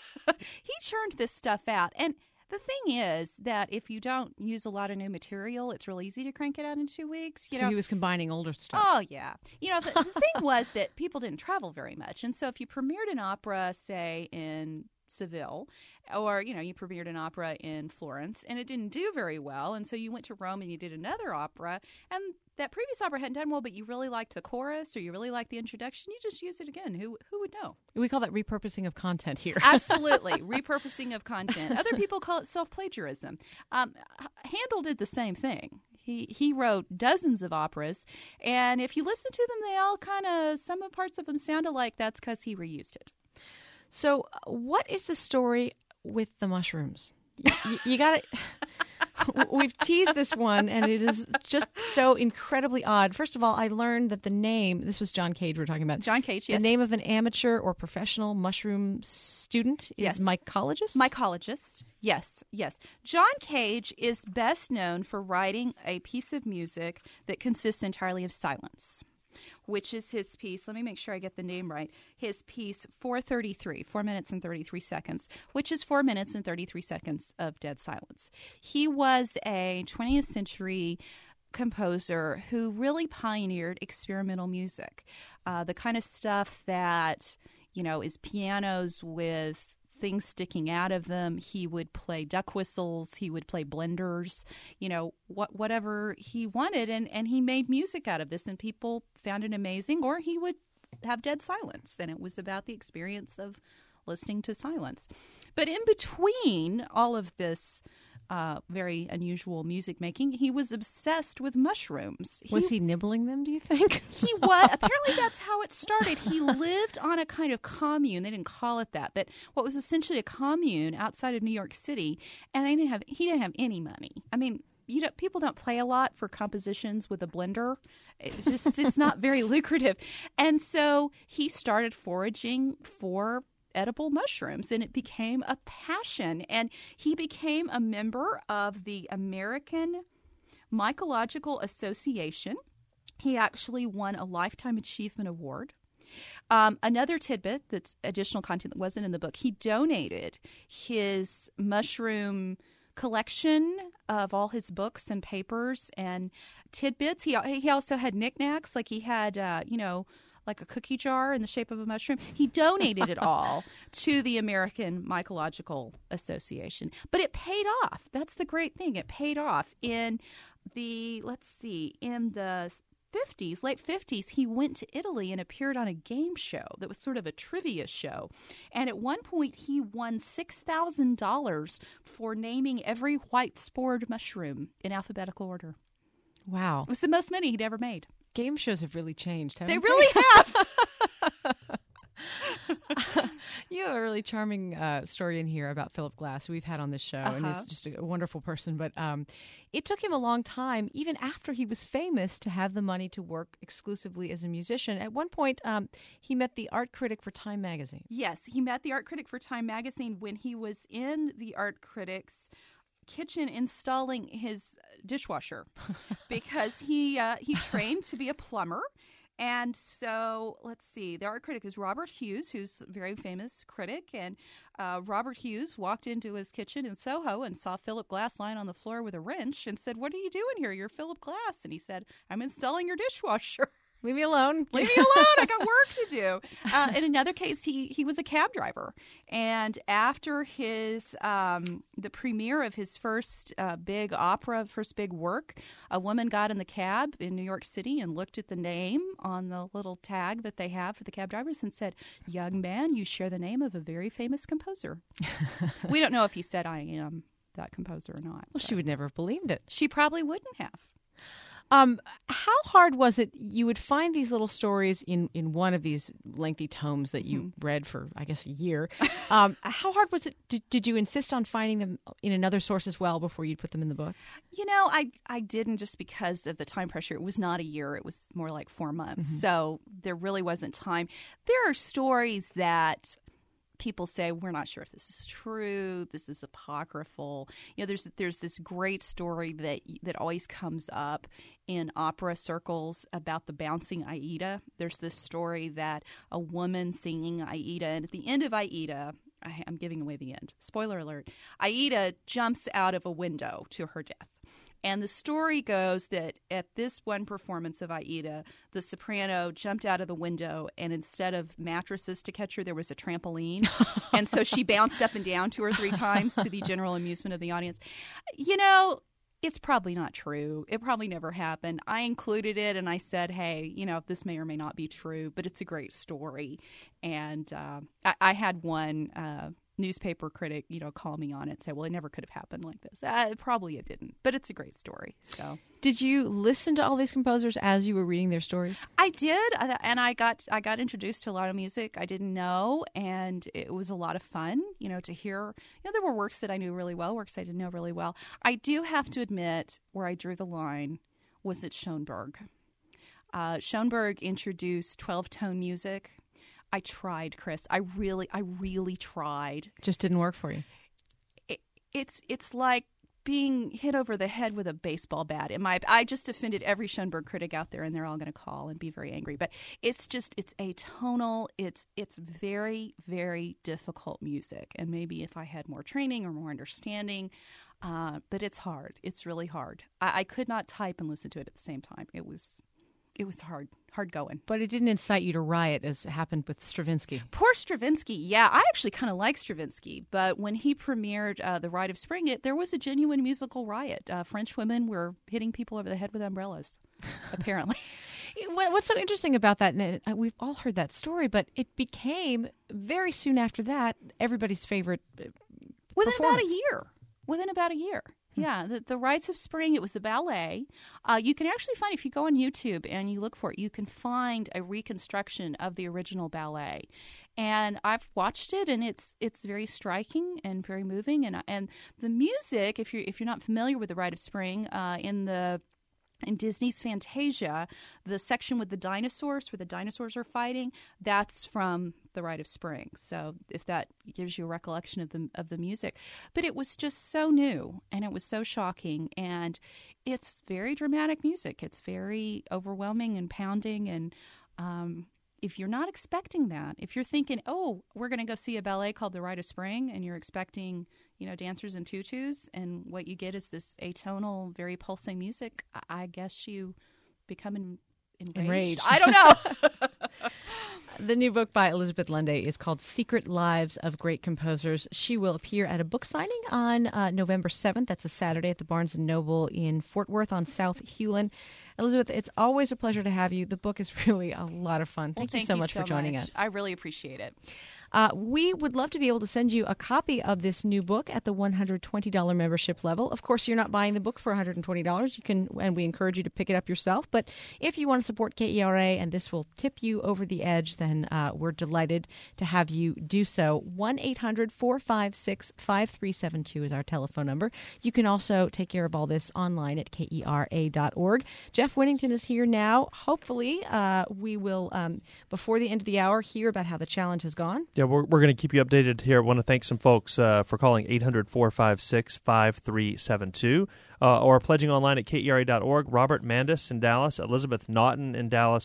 he churned this stuff out. And the thing is that if you don't use a lot of new material, it's real easy to crank it out in two weeks. You so know? he was combining older stuff. Oh, yeah. You know, the, the thing was that people didn't travel very much. And so if you premiered an opera, say, in Seville, or, you know, you premiered an opera in Florence, and it didn't do very well, and so you went to Rome and you did another opera, and that previous opera hadn't done well, but you really liked the chorus or you really liked the introduction, you just use it again. Who who would know? We call that repurposing of content here. Absolutely. Repurposing of content. Other people call it self-plagiarism. Um, Handel did the same thing. He he wrote dozens of operas, and if you listen to them, they all kind of, some of parts of them sound alike. That's because he reused it. So what is the story with the mushrooms? You, you, you got to... We've teased this one, and it is just so incredibly odd. First of all, I learned that the name, this was John Cage we're talking about. John Cage, yes. The name of an amateur or professional mushroom student is yes. mycologist? Mycologist, yes, yes. John Cage is best known for writing a piece of music that consists entirely of silence, which is his piece. Let me make sure I get the name right. His piece four thirty-three, four minutes and thirty-three seconds, which is four minutes and thirty-three seconds of dead silence. He was a twentieth century composer who really pioneered experimental music, uh, the kind of stuff that, you know, is pianos with things sticking out of them. He would play duck whistles. He would play blenders, you know, what whatever he wanted. And, and he made music out of this, and people found it amazing, or he would have dead silence. And it was about the experience of listening to silence. But in between all of this uh, very unusual music making, he was obsessed with mushrooms. Was he, he nibbling them, do you think? He was. Apparently that's how it started. He lived on a kind of commune. They didn't call it that, but what was essentially a commune outside of New York City, and they didn't have he didn't have any money. I mean, you know, people don't play a lot for compositions with a blender. It's just it's not very lucrative. And so he started foraging for edible mushrooms, and it became a passion. And he became a member of the American Mycological Association. He actually won a Lifetime Achievement Award. Um, another tidbit that's additional content that wasn't in the book, he donated his mushroom collection of all his books and papers and tidbits. He he also had knickknacks, like he had, uh, you know, like a cookie jar in the shape of a mushroom. He donated it all to the American Mycological Association. But it paid off. That's the great thing. It paid off. In the, let's see, in the fifties, late fifties, he went to Italy and appeared on a game show that was sort of a trivia show. And at one point, he won six thousand dollars for naming every white-spored mushroom in alphabetical order. Wow. It was the most money he'd ever made. Game shows have really changed, haven't They they? really have. You have a really charming uh, story in here about Philip Glass, who we've had on this show, uh-huh. and he's just a wonderful person. But um, it took him a long time, even after he was famous, to have the money to work exclusively as a musician. At one point, um, he met the art critic for Time magazine. Yes, he met the art critic for Time magazine when he was in the art critic's kitchen installing his dishwasher because he uh, he trained to be a plumber. And so, let's see, the art critic is Robert Hughes, who's a very famous critic. And uh, Robert Hughes walked into his kitchen in Soho and saw Philip Glass lying on the floor with a wrench and said, "What are you doing here? You're Philip Glass." And he said, "I'm installing your dishwasher." Leave me alone. Leave me alone. I got work to do. Uh, in another case, he, he was a cab driver. And after his um, the premiere of his first uh, big opera, first big work, a woman got in the cab in New York City and looked at the name on the little tag that they have for the cab drivers and said, "Young man, you share the name of a very famous composer." We don't know if he said, "I am that composer" or not. Well, she would never have believed it. She probably wouldn't have. Um, how hard was it? You would find these little stories in, in one of these lengthy tomes that you mm-hmm. read for, I guess, a year. Um, how hard was it? Did, did you insist on finding them in another source as well before you'd put them in the book? You know, I, I didn't, just because of the time pressure. It was not a year. It was more like four months. Mm-hmm. So there really wasn't time. There are stories that people say, we're not sure if this is true, this is apocryphal. You know, there's there's this great story that that always comes up in opera circles about the bouncing Aida. There's this story that a woman singing Aida, and at the end of Aida, I, I'm giving away the end, spoiler alert, Aida jumps out of a window to her death. And the story goes that at this one performance of Aida, the soprano jumped out of the window, and instead of mattresses to catch her, there was a trampoline. And so she bounced up and down two or three times to the general amusement of the audience. You know, it's probably not true. It probably never happened. I included it, and I said, hey, you know, this may or may not be true, but it's a great story. And uh, I, I had one uh newspaper critic, you know, call me on it and say, well, it never could have happened like this. Uh, probably it didn't, but it's a great story. So, did you listen to all these composers as you were reading their stories? I did, and I got I got introduced to a lot of music I didn't know, and it was a lot of fun, you know, to hear. You know, there were works that I knew really well, works I didn't know really well. I do have to admit, where I drew the line was at Schoenberg. Uh, Schoenberg introduced twelve-tone music. I tried, Chris. I really, I really tried. Just didn't work for you. It, it's it's like being hit over the head with a baseball bat. In my, I just offended every Schoenberg critic out there, and they're all going to call and be very angry. But it's just, it's atonal. It's it's very, very difficult music. And maybe if I had more training or more understanding, uh, but it's hard. It's really hard. I, I could not type and listen to it at the same time. It was. It was hard, hard going. But it didn't incite you to riot as happened with Stravinsky. Poor Stravinsky. Yeah, I actually kind of like Stravinsky. But when he premiered uh, The Rite of Spring, it, there was a genuine musical riot. Uh, French women were hitting people over the head with umbrellas, apparently. What's so interesting about that, and we've all heard that story, but it became, very soon after that, everybody's favorite Within about a year. Within about a year. Yeah, the, the Rites of Spring, it was a ballet. Uh, you can actually find, if you go on YouTube and you look for it, you can find a reconstruction of the original ballet. And I've watched it, and it's it's very striking and very moving. And and the music, if you're, if you're not familiar with the Rite of Spring, uh, in the in Disney's Fantasia, the section with the dinosaurs, where the dinosaurs are fighting, that's from The Rite of Spring. So if that gives you a recollection of the of the music. But it was just so new, and it was so shocking, and it's very dramatic music. It's very overwhelming and pounding, and um, if you're not expecting that, if you're thinking, oh, we're going to go see a ballet called The Rite of Spring, and you're expecting, you know, dancers in tutus, and what you get is this atonal, very pulsing music, I guess you become en- enraged. enraged. I don't know. The new book by Elizabeth Lunday is called Secret Lives of Great Composers. She will appear at a book signing on uh, November seventh. That's a Saturday at the Barnes and Noble in Fort Worth on South Hewlin. Elizabeth, it's always a pleasure to have you. The book is really a lot of fun. Well, thank, thank you so you much so for joining much. us. I really appreciate it. Uh, we would love to be able to send you a copy of this new book at the one hundred twenty dollars membership level. Of course, you're not buying the book for one hundred twenty dollars. You can, and we encourage you to pick it up yourself. But if you want to support K E R A and this will tip you over the edge, then uh, we're delighted to have you do so. one eight hundred four five six five three seven two is our telephone number. You can also take care of all this online at K E R A dot org. Jeff Winnington is here now. Hopefully, uh, we will, um, before the end of the hour, hear about how the challenge has gone. Yeah, we're, we're going to keep you updated here. I want to thank some folks uh, for calling eight hundred four five six five three seven two uh, or pledging online at K E R A dot org. Robert Mandis in Dallas, Elizabeth Naughton in Dallas,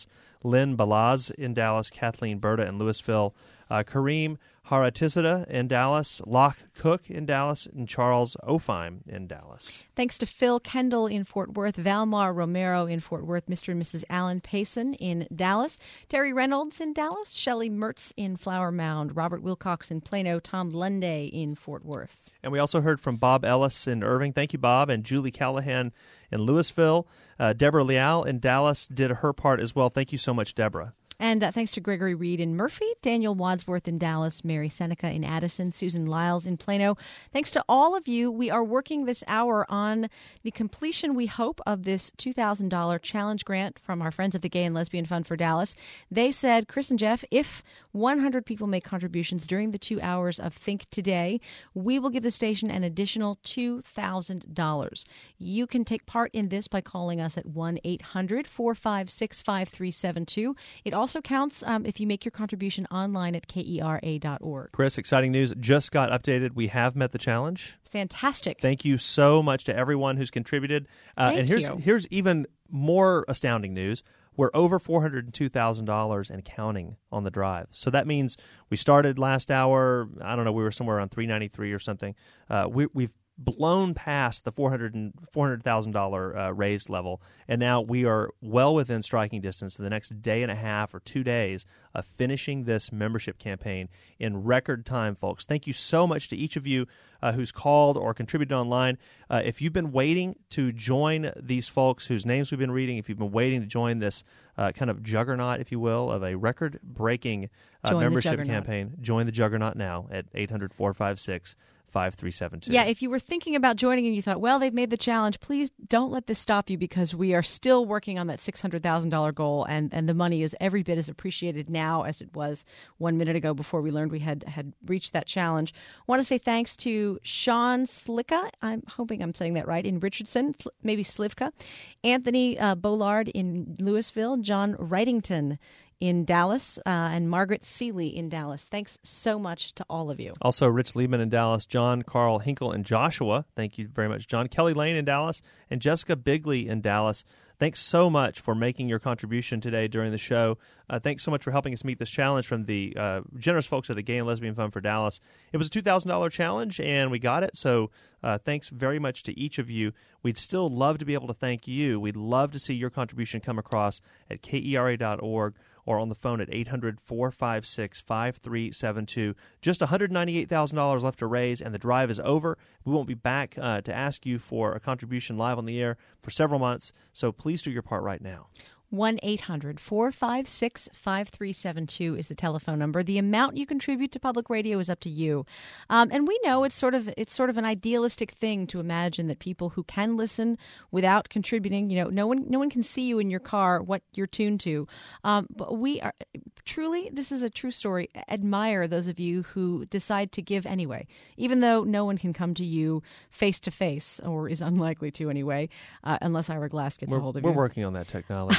Lynn Balaz in Dallas, Kathleen Berta in Louisville, uh, Kareem Haratisada in Dallas, Locke Cook in Dallas, and Charles Ofeim in Dallas. Thanks to Phil Kendall in Fort Worth, Valmar Romero in Fort Worth, Mister and Missus Alan Payson in Dallas, Terry Reynolds in Dallas, Shelley Mertz in Flower Mound, Robert Wilcox in Plano, Tom Lunday in Fort Worth. And we also heard from Bob Ellis in Irving. Thank you, Bob. And Julie Callahan in Louisville. Uh, Deborah Leal in Dallas did her part as well. Thank you so much, Deborah. And uh, thanks to Gregory Reed in Murphy, Daniel Wadsworth in Dallas, Mary Seneca in Addison, Susan Lyles in Plano. Thanks to all of you. We are working this hour on the completion, we hope, of this two thousand dollars challenge grant from our friends at the Gay and Lesbian Fund for Dallas. They said, Chris and Jeff, if one hundred people make contributions during the two hours of Think Today, we will give the station an additional two thousand dollars. You can take part in this by calling us at one eight hundred four five six five three seven two. It also Also counts um, if you make your contribution online at K E R A dot org. Chris, exciting news. Just got updated. We have met the challenge. Fantastic. Thank you so much to everyone who's contributed. Uh, Thank and here's you. here's even more astounding news. We're over four hundred two thousand dollars and counting on the drive. So that means we started last hour, I don't know, we were somewhere around three ninety-three or something. Uh, we, we've blown past the four hundred thousand dollars uh, raised level, and now we are well within striking distance in the next day and a half or two days of finishing this membership campaign in record time, folks. Thank you so much to each of you uh, who's called or contributed online. Uh, if you've been waiting to join these folks whose names we've been reading, if you've been waiting to join this uh, kind of juggernaut, if you will, of a record-breaking uh, membership campaign, join the juggernaut now at eight hundred four five six five three seven two. Yeah, if you were thinking about joining and you thought, well, they've made the challenge, please don't let this stop you, because we are still working on that six hundred thousand dollars goal, and, and the money is every bit as appreciated now as it was one minute ago before we learned we had, had reached that challenge. I want to say thanks to Sean Slicka, I'm hoping I'm saying that right, in Richardson, maybe Slivka, Anthony uh, Bollard in Louisville, John Wrightington in Dallas, uh, and Margaret Seeley in Dallas. Thanks so much to all of you. Also, Rich Liebman in Dallas, John, Carl Hinkle, and Joshua. Thank you very much. John Kelly Lane in Dallas, and Jessica Bigley in Dallas. Thanks so much for making your contribution today during the show. Uh, thanks so much for helping us meet this challenge from the uh, generous folks at the Gay and Lesbian Fund for Dallas. It was a two thousand dollars challenge, and we got it, so uh, thanks very much to each of you. We'd still love to be able to thank you. We'd love to see your contribution come across at K E R A dot org or on the phone at eight hundred four five six five three seven two. Just one hundred ninety-eight thousand dollars left to raise, and the drive is over. We won't be back uh, to ask you for a contribution live on the air for several months, so please do your part right now. one eight hundred four five six five three seven two is the telephone number. The amount you contribute to public radio is up to you. Um, and we know it's sort of it's sort of an idealistic thing to imagine that people who can listen without contributing, you know, no one no one can see you in your car what you're tuned to. Um, but we are truly, this is a true story, admire those of you who decide to give anyway, even though no one can come to you face to face, or is unlikely to anyway, uh, unless Ira Glass gets we're, a hold of we're you. We're working on that technology.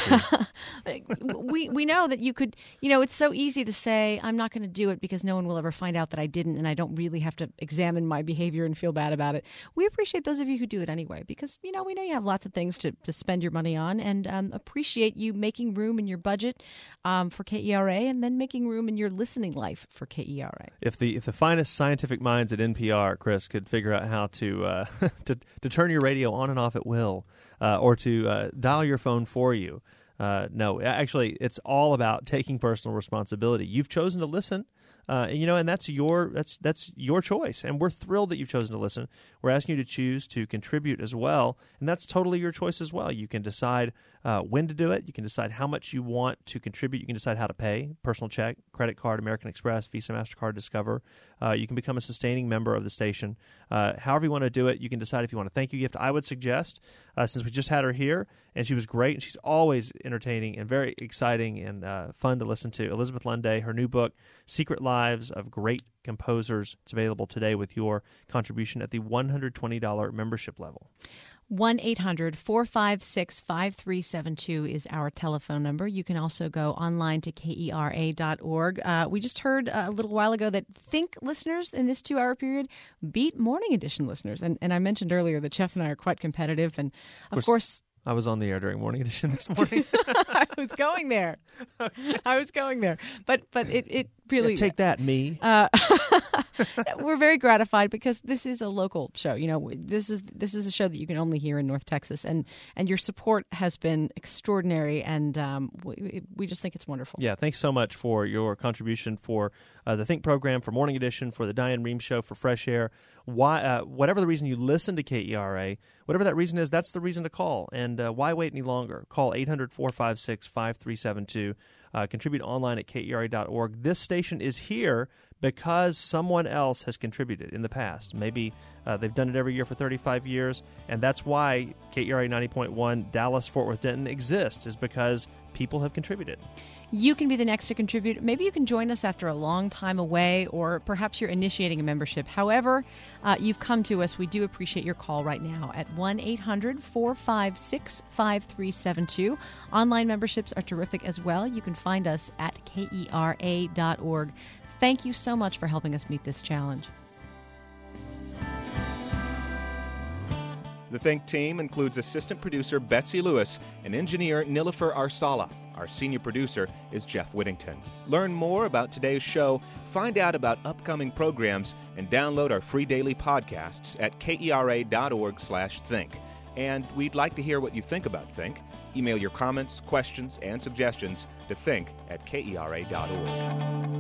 we we know that you could, you know, it's so easy to say, I'm not going to do it because no one will ever find out that I didn't, and I don't really have to examine my behavior and feel bad about it. We appreciate those of you who do it anyway, because, you know, we know you have lots of things to, to spend your money on, and um, appreciate you making room in your budget um, for K E R A, and then making room in your listening life for K E R A. If the if the finest scientific minds at N P R, Chris, could figure out how to uh, to, to turn your radio on and off at will, uh, or to uh, dial your phone for you, Uh, no, actually, it's all about taking personal responsibility. You've chosen to listen, uh, you know, and that's your that's that's your choice. And we're thrilled that you've chosen to listen. We're asking you to choose to contribute as well, and that's totally your choice as well. You can decide uh, when to do it. You can decide how much you want to contribute. You can decide how to pay: personal check, credit card, American Express, Visa, MasterCard, Discover. Uh, you can become a sustaining member of the station. Uh, however you want to do it, you can decide if you want a thank you gift. I would suggest, uh, since we just had her here, and she was great, and she's always entertaining and very exciting and uh, fun to listen to. Elizabeth Lunday, her new book, Secret Lives of Great Composers. It's available today with your contribution at the one hundred twenty dollars membership level. one eight hundred four five six five three seven two is our telephone number. You can also go online to K E R A dot org. Uh, we just heard uh, a little while ago that Think listeners in this two-hour period beat Morning Edition listeners. And, and I mentioned earlier that Jeff and I are quite competitive. And, of, of course... course I was on the air during Morning Edition this morning. I was going there. I was going there. But but it, it really... Yeah, take that, me. Uh, we're very gratified because this is a local show. You know, this is this is a show that you can only hear in North Texas. And, and your support has been extraordinary, and um, we, we just think it's wonderful. Yeah, thanks so much for your contribution for uh, the Think program, for Morning Edition, for the Diane Rehm Show, for Fresh Air. Why, uh, whatever the reason you listen to K E R A, whatever that reason is, that's the reason to call. And uh, why wait any longer? Call eight hundred, four five six, five three seven two. Uh, contribute online at K E R A dot org. This station is here because someone else has contributed in the past. Maybe uh, they've done it every year for thirty-five years, and that's why K E R A ninety point one Dallas, Fort Worth, Denton exists, is because people have contributed. You can be the next to contribute. Maybe you can join us after a long time away, or perhaps you're initiating a membership. However, uh, you've come to us, we do appreciate your call right now at one eight hundred, four five six, five three seven two. Online memberships are terrific as well. You can find us at K E R A dot org. Thank you so much for helping us meet this challenge. The Think team includes assistant producer Betsy Lewis and engineer Nilofer Arsala. Our senior producer is Jeff Whittington. Learn more about today's show, find out about upcoming programs, and download our free daily podcasts at K E R A dot org slash think. And we'd like to hear what you think about Think. Email your comments, questions, and suggestions to think at K E R A dot org.